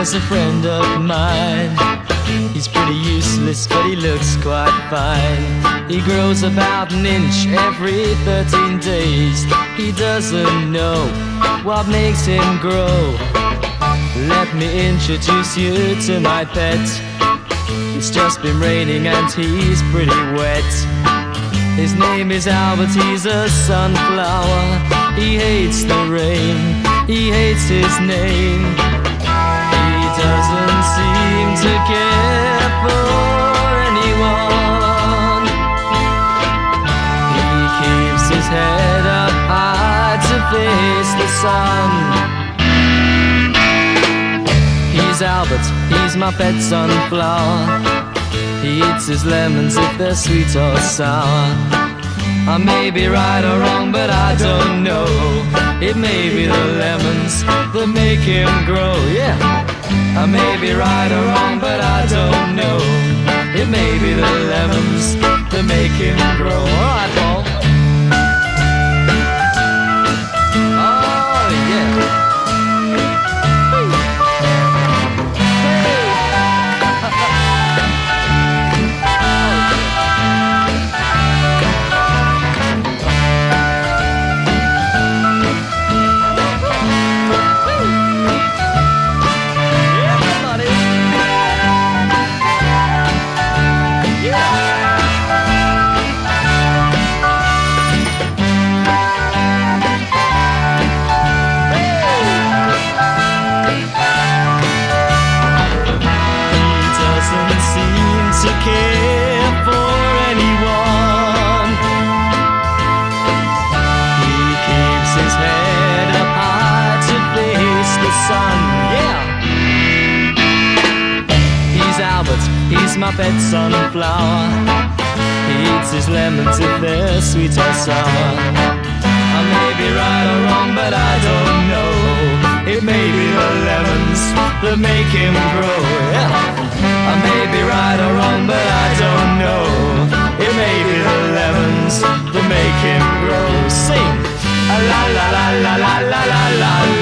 There's a friend of mine. He's pretty useless, but he looks quite fine. He grows about an inch every 13 days. He doesn't know what makes him grow. Let me introduce you to my pet. It's just been raining and he's pretty wet. His name is Albert, he's a sunflower. He hates the rain, he hates his name. He doesn't seem to care for anyone. He keeps his head up high to face the sun. He's Albert, he's my pet sunflower. He eats his lemons if they're sweet or sour. I may be right or wrong, but I don't know. It may be the lemons that make him grow, yeah. I may be right or wrong, but I don't know. It may be the lemons that make him grow. All right, Paul. Oh, yeah. He's my pet sunflower. He eats his lemons if they're sweet or sour. I may be right or wrong, but I don't know. It may be the lemons that make him grow, yeah. I may be right or wrong, but I don't know. It may be the lemons that make him grow. Sing! La la la la la la la la.